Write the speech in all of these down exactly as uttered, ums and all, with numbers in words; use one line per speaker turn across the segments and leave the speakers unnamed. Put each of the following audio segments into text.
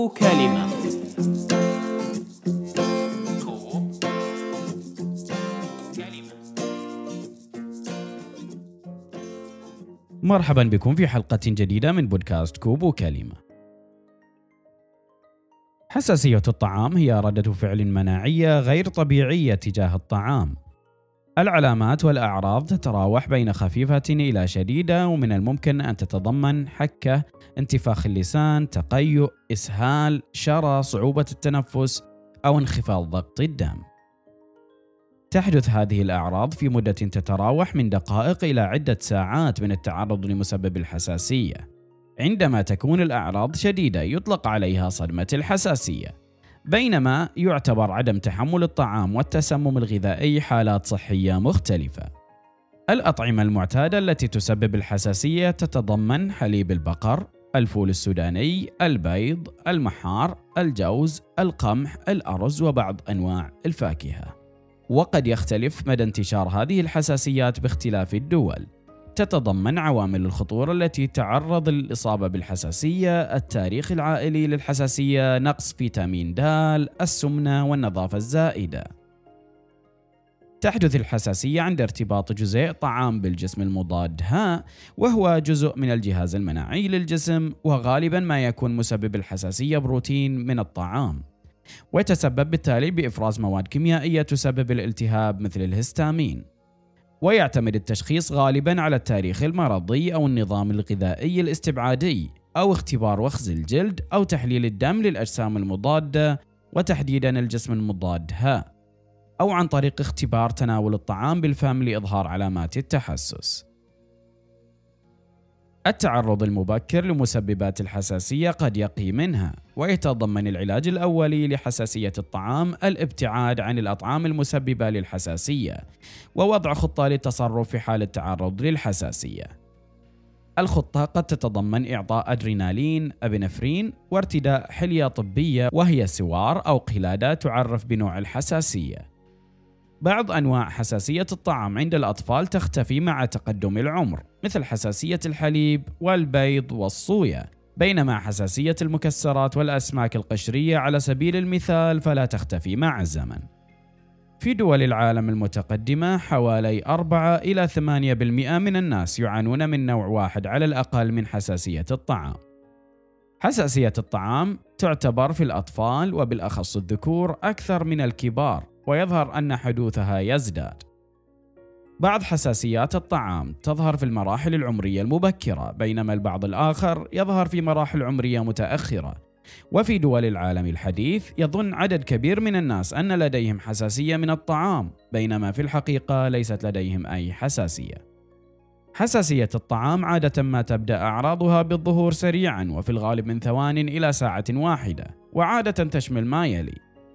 كلمة.
مرحبا بكم في حلقة جديدة من بودكاست كوب كلمة. حساسية الطعام هي ردة فعل مناعية غير طبيعية تجاه الطعام. العلامات والأعراض تتراوح بين خفيفة إلى شديدة، ومن الممكن أن تتضمن حكة، انتفاخ اللسان، تقيؤ، إسهال، شرى، صعوبة التنفس أو انخفاض ضغط الدم. تحدث هذه الأعراض في مدة تتراوح من دقائق إلى عدة ساعات من التعرض لمسبب الحساسية. عندما تكون الأعراض شديدة يطلق عليها صدمة الحساسية، بينما يعتبر عدم تحمل الطعام والتسمم الغذائي حالات صحية مختلفة. الأطعمة المعتادة التي تسبب الحساسية تتضمن حليب البقر، الفول السوداني، البيض، المحار، الجوز، القمح، الأرز وبعض أنواع الفاكهة. وقد يختلف مدى انتشار هذه الحساسيات باختلاف الدول. تتضمن عوامل الخطورة التي تعرض للإصابة بالحساسية، التاريخ العائلي للحساسية، نقص فيتامين د، السمنة والنظافة الزائدة. تحدث الحساسية عند ارتباط جزيء طعام بالجسم المضاد ها، وهو جزء من الجهاز المناعي للجسم، وغالبا ما يكون مسبب الحساسية بروتين من الطعام، ويتسبب بالتالي بإفراز مواد كيميائية تسبب الالتهاب مثل الهستامين. ويعتمد التشخيص غالباً على التاريخ المرضي أو النظام الغذائي الاستبعادي أو اختبار وخز الجلد أو تحليل الدم للأجسام المضادة، وتحديداً الجسم المضاد ها، أو عن طريق اختبار تناول الطعام بالفم لإظهار علامات التحسس. التعرض المبكر لمسببات الحساسية قد يقي منها، ويتضمن العلاج الأولي لحساسية الطعام الابتعاد عن الأطعام المسببة للحساسية، ووضع خطة للتصرف في حال التعرض للحساسية. الخطة قد تتضمن إعطاء أدرينالين، أبنفرين، وارتداء حلية طبية وهي سوار أو قلادة تعرف بنوع الحساسية. بعض أنواع حساسية الطعام عند الأطفال تختفي مع تقدم العمر، مثل حساسية الحليب والبيض والصويا، بينما حساسية المكسرات والأسماك القشرية على سبيل المثال فلا تختفي مع الزمن. في دول العالم المتقدمة حوالي أربعة إلى ثمانية بالمئة من الناس يعانون من نوع واحد على الأقل من حساسية الطعام. حساسية الطعام تعتبر في الأطفال وبالأخص الذكور أكثر من الكبار، ويظهر أن حدوثها يزداد. بعض حساسيات الطعام تظهر في المراحل العمرية المبكرة، بينما البعض الآخر يظهر في مراحل عمرية متأخرة. وفي دول العالم الحديث يظن عدد كبير من الناس أن لديهم حساسية من الطعام، بينما في الحقيقة ليست لديهم أي حساسية. حساسية الطعام عادة ما تبدأ أعراضها بالظهور سريعا، وفي الغالب من ثوان إلى ساعة واحدة، وعادة تشمل ما يلي: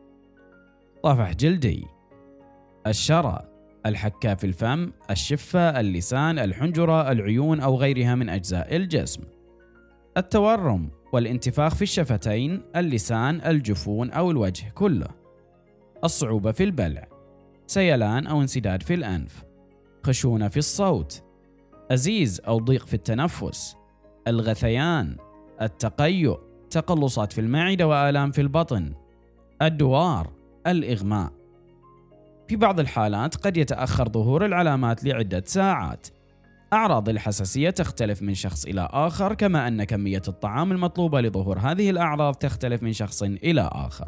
طفح جلدي، الشرى، الحكة في الفم، الشفة، اللسان، الحنجرة، العيون أو غيرها من أجزاء الجسم، التورم والانتفاخ في الشفتين، اللسان، الجفون أو الوجه كله، الصعوبة في البلع، سيلان أو انسداد في الأنف، خشونة في الصوت، أزيز أو ضيق في التنفس، الغثيان، التقيؤ، تقلصات في المعدة وآلام في البطن، الدوار، الإغماء. في بعض الحالات قد يتأخر ظهور العلامات لعدة ساعات. أعراض الحساسية تختلف من شخص إلى آخر، كما أن كمية الطعام المطلوبة لظهور هذه الأعراض تختلف من شخص إلى آخر.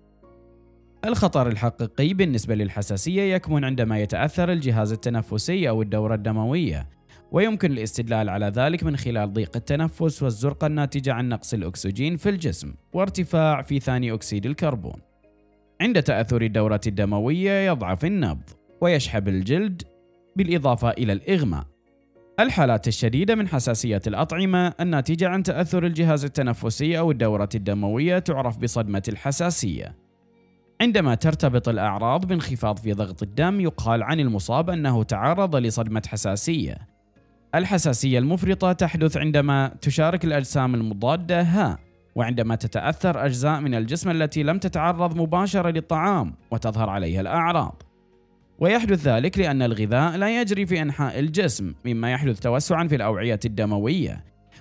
الخطر الحقيقي بالنسبة للحساسية يكمن عندما يتأثر الجهاز التنفسي أو الدورة الدموية، ويمكن الاستدلال على ذلك من خلال ضيق التنفس والزرقة الناتجة عن نقص الأكسجين في الجسم وارتفاع في ثاني أكسيد الكربون. عند تأثر الدورة الدموية يضعف النبض ويشحب الجلد، بالإضافة إلى الإغماء. الحالات الشديدة من حساسية الأطعمة الناتجة عن تأثر الجهاز التنفسي أو الدورة الدموية تعرف بصدمة الحساسية. عندما ترتبط الأعراض بانخفاض في ضغط الدم يقال عن المصاب أنه تعرض لصدمة حساسية. الحساسية المفرطة تحدث عندما تشارك الأجسام المضادة ها، وعندما تتأثر أجزاء من الجسم التي لم تتعرض مباشرة للطعام وتظهر عليها الأعراض. ويحدث ذلك لأن الغذاء لا يجري في أنحاء الجسم، مما يحدث توسعا في الأوعية الدموية،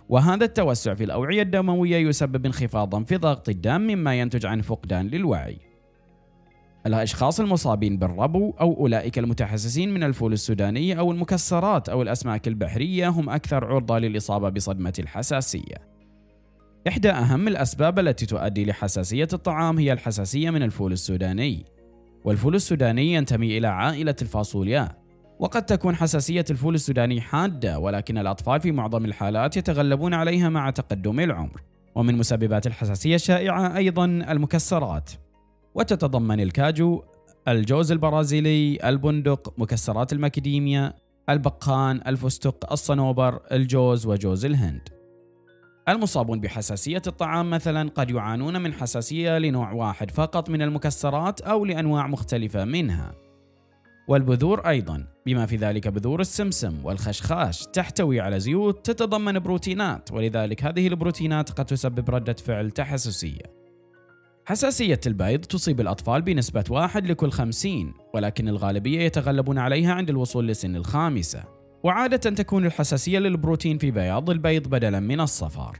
وهذا التوسع في الأوعية الدموية يسبب انخفاضا في ضغط الدم مما ينتج عن فقدان للوعي. الأشخاص المصابين بالربو أو أولئك المتحسسين من الفول السوداني أو المكسرات أو الأسماك البحرية هم أكثر عرضة للإصابة بصدمة الحساسية. إحدى أهم الأسباب التي تؤدي لحساسية الطعام هي الحساسية من الفول السوداني، والفول السوداني ينتمي إلى عائلة الفاصوليا، وقد تكون حساسية الفول السوداني حادة، ولكن الأطفال في معظم الحالات يتغلبون عليها مع تقدم العمر. ومن مسببات الحساسية الشائعة أيضا المكسرات، وتتضمن الكاجو، الجوز البرازيلي، البندق، مكسرات المكاديميا، البقان، الفستق، الصنوبر، الجوز وجوز الهند. المصابون بحساسية الطعام مثلا قد يعانون من حساسية لنوع واحد فقط من المكسرات أو لأنواع مختلفة منها. والبذور أيضا، بما في ذلك بذور السمسم والخشخاش، تحتوي على زيوت تتضمن بروتينات، ولذلك هذه البروتينات قد تسبب ردة فعل تحسسية. حساسية البيض تصيب الأطفال بنسبة واحد لكل خمسين، ولكن الغالبية يتغلبون عليها عند الوصول لسن الخامسة. وعادة تكون الحساسية للبروتين في بياض البيض بدلا من الصفار.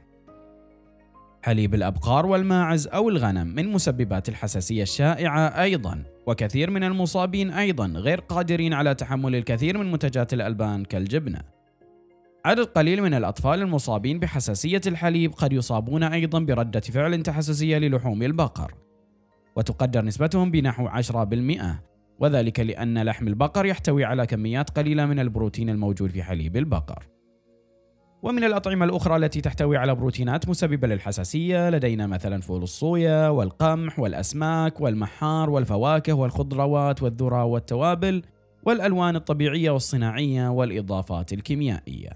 حليب الأبقار والماعز أو الغنم من مسببات الحساسية الشائعة أيضا، وكثير من المصابين أيضا غير قادرين على تحمل الكثير من منتجات الألبان كالجبنة. عدد قليل من الأطفال المصابين بحساسية الحليب قد يصابون أيضا بردة فعل تحسسية للحوم البقر، وتقدر نسبتهم بنحو عشرة بالمئة، وذلك لأن لحم البقر يحتوي على كميات قليلة من البروتين الموجود في حليب البقر. ومن الأطعمة الأخرى التي تحتوي على بروتينات مسببة للحساسية لدينا مثلا فول الصويا والقمح والأسماك والمحار والفواكه والخضروات والذرة والتوابل والألوان الطبيعية والصناعية والإضافات الكيميائية.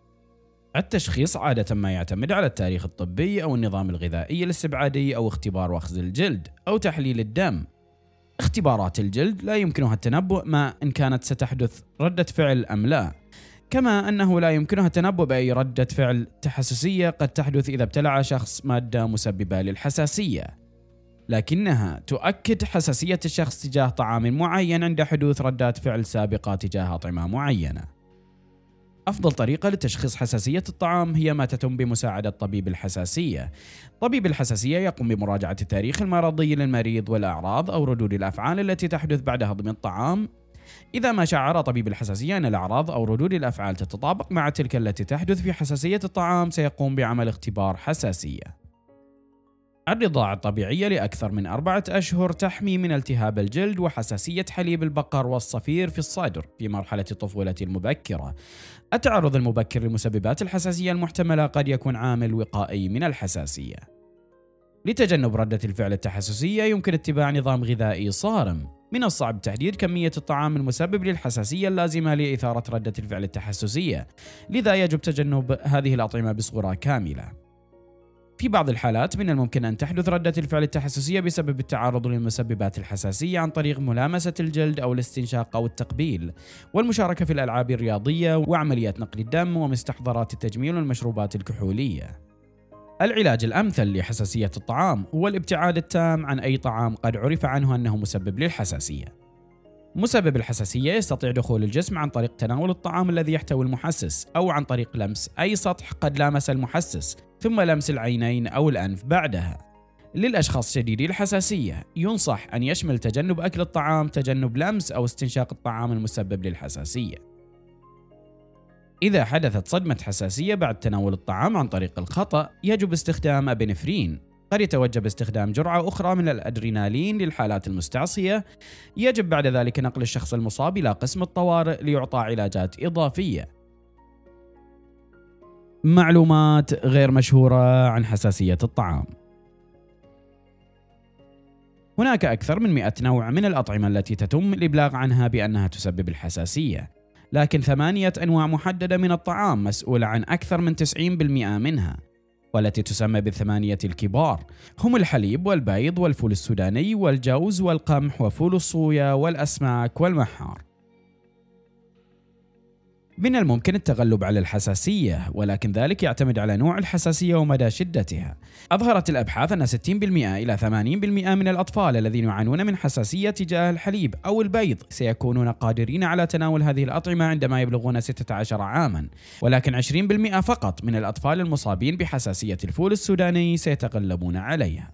التشخيص عادة ما يعتمد على التاريخ الطبي أو النظام الغذائي الاستبعادي أو اختبار وخز الجلد أو تحليل الدم. اختبارات الجلد لا يمكنها التنبؤ ما إن كانت ستحدث ردة فعل أم لا، كما أنه لا يمكنها التنبؤ بأي ردة فعل تحسسية قد تحدث إذا ابتلع شخص مادة مسببة للحساسية، لكنها تؤكد حساسية الشخص تجاه طعام معين عند حدوث ردات فعل سابقة تجاه أطعمة معينة. أفضل طريقة لتشخيص حساسية الطعام هي ما تتم بمساعدة طبيب الحساسية. طبيب الحساسية يقوم بمراجعة التاريخ المرضي للمريض والأعراض أو ردود الأفعال التي تحدث بعد هضم الطعام. إذا ما شعر طبيب الحساسية أن الأعراض أو ردود الأفعال تتطابق مع تلك التي تحدث في حساسية الطعام، سيقوم بعمل اختبار حساسية. الرضاعة الطبيعية لأكثر من أربعة أشهر تحمي من التهاب الجلد وحساسية حليب البقر والصفير في الصدر في مرحلة الطفولة المبكرة. التعرض المبكر لمسببات الحساسية المحتملة قد يكون عامل وقائي من الحساسية. لتجنب ردة الفعل التحسسية يمكن اتباع نظام غذائي صارم. من الصعب تحديد كمية الطعام المسبب للحساسية اللازمة لإثارة ردة الفعل التحسسية، لذا يجب تجنب هذه الأطعمة بصورة كاملة. في بعض الحالات من الممكن أن تحدث ردة الفعل التحسسية بسبب التعرض للمسببات الحساسية عن طريق ملامسة الجلد أو الاستنشاق أو التقبيل، والمشاركة في الألعاب الرياضية وعمليات نقل الدم ومستحضرات التجميل والمشروبات الكحولية. العلاج الأمثل لحساسية الطعام هو الابتعاد التام عن أي طعام قد عرف عنه أنه مسبب للحساسية. مسبب الحساسية يستطيع دخول الجسم عن طريق تناول الطعام الذي يحتوي المحسس، أو عن طريق لمس أي سطح قد لامس المحسس، ثم لمس العينين أو الأنف بعدها. للأشخاص شديدي الحساسية ينصح أن يشمل تجنب أكل الطعام، تجنب لمس أو استنشاق الطعام المسبب للحساسية. إذا حدثت صدمة حساسية بعد تناول الطعام عن طريق الخطأ، يجب استخدام أبنفرين. قد يتوجب استخدام جرعة أخرى من الأدرينالين للحالات المستعصية. يجب بعد ذلك نقل الشخص المصاب إلى قسم الطوارئ ليعطى علاجات إضافية. معلومات غير مشهورة عن حساسية الطعام. هناك أكثر من مئة نوع من الأطعمة التي تتم الإبلاغ عنها بأنها تسبب الحساسية، لكن ثمانية أنواع محددة من الطعام مسؤولة عن أكثر من تسعين بالمئة منها، والتي تسمى بالثمانية الكبار، هم الحليب والبيض والفول السوداني والجوز والقمح وفول الصويا والأسماك والمحار. من الممكن التغلب على الحساسية، ولكن ذلك يعتمد على نوع الحساسية ومدى شدتها. أظهرت الأبحاث أن ستين بالمئة إلى ثمانين بالمئة من الأطفال الذين يعانون من حساسية تجاه الحليب أو البيض سيكونون قادرين على تناول هذه الأطعمة عندما يبلغون ستة عشر عاما، ولكن عشرين بالمئة فقط من الأطفال المصابين بحساسية الفول السوداني سيتغلبون عليها.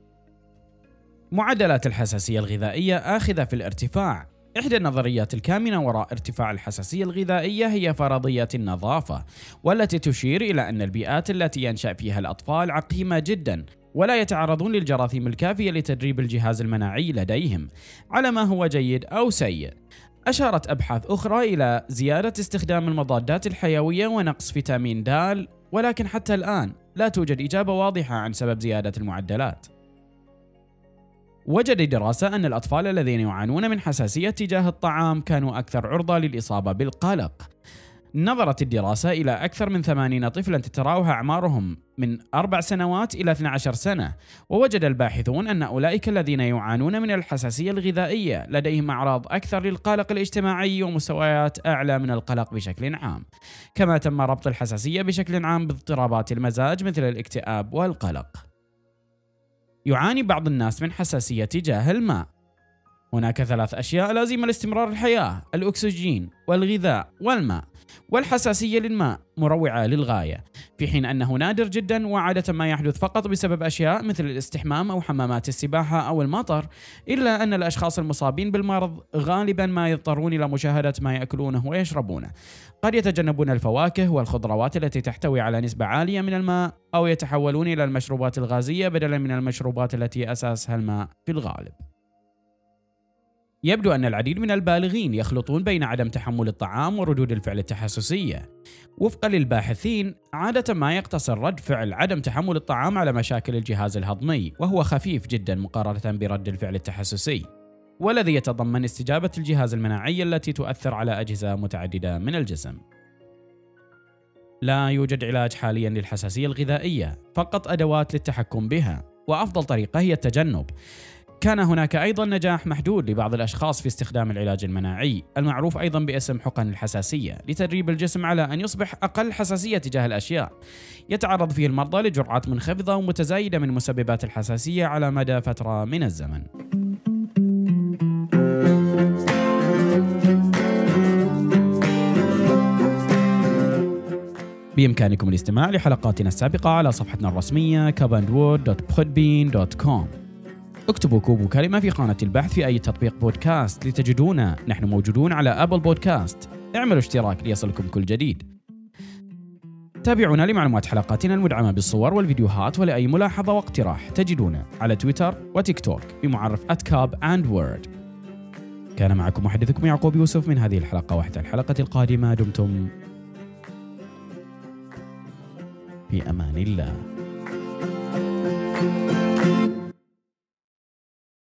معدلات الحساسية الغذائية آخذة في الارتفاع. إحدى النظريات الكامنة وراء ارتفاع الحساسية الغذائية هي فرضية النظافة، والتي تشير إلى أن البيئات التي ينشأ فيها الأطفال عقيمة جدا ولا يتعرضون للجراثيم الكافية لتدريب الجهاز المناعي لديهم على ما هو جيد أو سيء. أشارت أبحاث أخرى إلى زيادة استخدام المضادات الحيوية ونقص فيتامين د، ولكن حتى الآن لا توجد إجابة واضحة عن سبب زيادة المعدلات. وجد دراسة أن الأطفال الذين يعانون من حساسية تجاه الطعام كانوا أكثر عرضة للإصابة بالقلق. نظرت الدراسة إلى أكثر من ثمانين طفلا تتراوح أعمارهم من أربع سنوات إلى اثنتي عشرة سنة، ووجد الباحثون أن أولئك الذين يعانون من الحساسية الغذائية لديهم أعراض أكثر للقلق الاجتماعي ومستويات أعلى من القلق بشكل عام، كما تم ربط الحساسية بشكل عام باضطرابات المزاج مثل الاكتئاب والقلق. يعاني بعض الناس من حساسية تجاه الماء. هناك ثلاث أشياء لازمة لاستمرار الحياة: الأكسجين والغذاء والماء، والحساسية للماء مروعة للغاية، في حين أنه نادر جدا وعادة ما يحدث فقط بسبب أشياء مثل الاستحمام أو حمامات السباحة أو المطر، إلا أن الأشخاص المصابين بالمرض غالبا ما يضطرون إلى مشاهدة ما يأكلونه ويشربونه. قد يتجنبون الفواكه والخضروات التي تحتوي على نسبة عالية من الماء، أو يتحولون إلى المشروبات الغازية بدلا من المشروبات التي أساسها الماء في الغالب. يبدو أن العديد من البالغين يخلطون بين عدم تحمل الطعام وردود الفعل التحسسية. وفقا للباحثين، عادة ما يقتصر رد فعل عدم تحمل الطعام على مشاكل الجهاز الهضمي، وهو خفيف جدا مقارنة برد الفعل التحسسي، والذي يتضمن استجابة الجهاز المناعي التي تؤثر على أجهزة متعددة من الجسم. لا يوجد علاج حاليا للحساسية الغذائية، فقط أدوات للتحكم بها، وأفضل طريقة هي التجنب. كان هناك أيضا نجاح محدود لبعض الأشخاص في استخدام العلاج المناعي المعروف أيضا باسم حقن الحساسية لتدريب الجسم على أن يصبح أقل حساسية تجاه الأشياء. يتعرض فيه المرضى لجرعات منخفضة ومتزايدة من مسببات الحساسية على مدى فترة من الزمن. بإمكانكم الاستماع لحلقاتنا السابقة على صفحتنا الرسمية كاب أند وود دوت بودبين دوت كوم. اكتبوا كوب وكلمة في قناة البحث في أي تطبيق بودكاست لتجدونا. نحن موجودون على أبل بودكاست. اعملوا اشتراك ليصلكم كل جديد. تابعونا لمعلومات حلقاتنا المدعمة بالصور والفيديوهات، ولأي ملاحظة واقتراح تجدونا على تويتر وتيك توك بمعرف آت كاب أند وورد. كان معكم محدثكم يعقوب يوسف من هذه الحلقة، وحتى الحلقة القادمة دمتم في أمان الله.